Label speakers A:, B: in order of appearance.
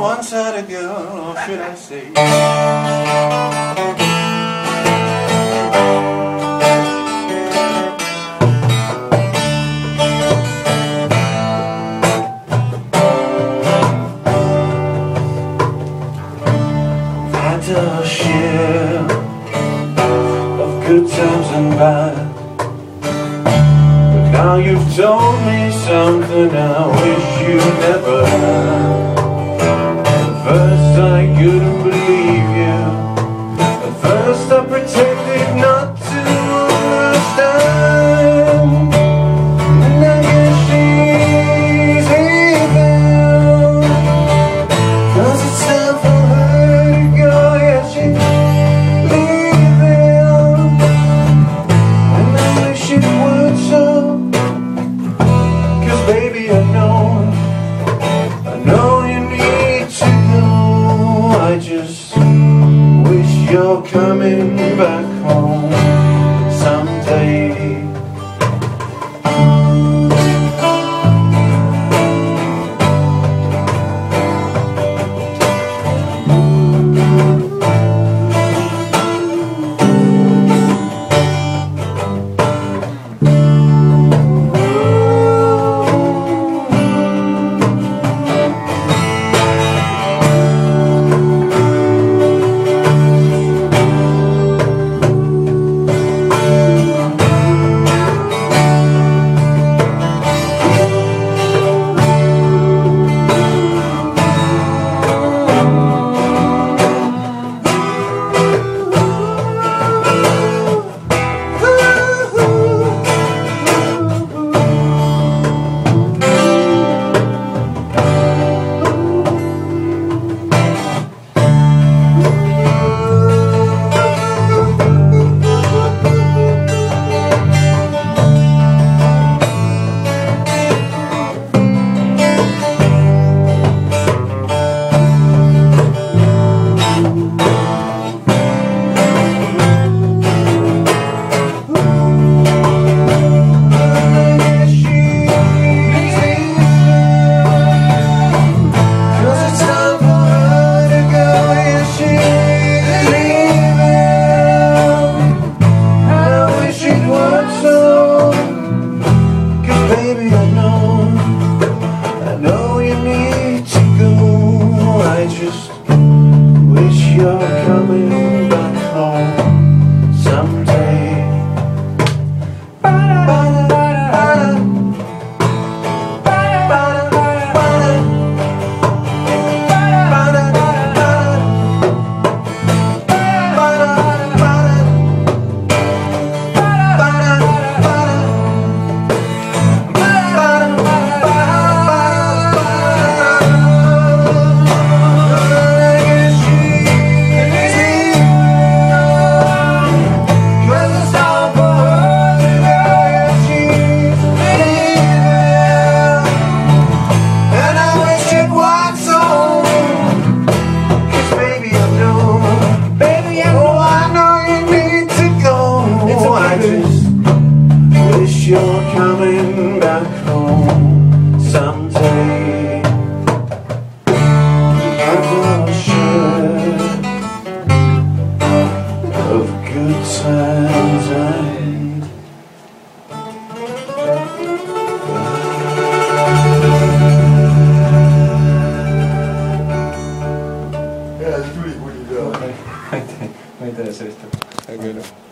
A: once had a girl, or should I say I've had a share of good times and bad. Now you've told me something I wish you never had. At first I couldn't believe you. At first I pretended not to understand. And I guess she's leaving, 'cause it's time for her to go. Yeah, she's leaving, and I wish it would so. Baby, I know you need to know. I just wish you're coming back home someday. Baby, I know you need to go. I just wish you're coming back home someday. You're coming back home someday. I've a share of good times and
B: Yeah, it's really what you do.
A: Muy interesante esto.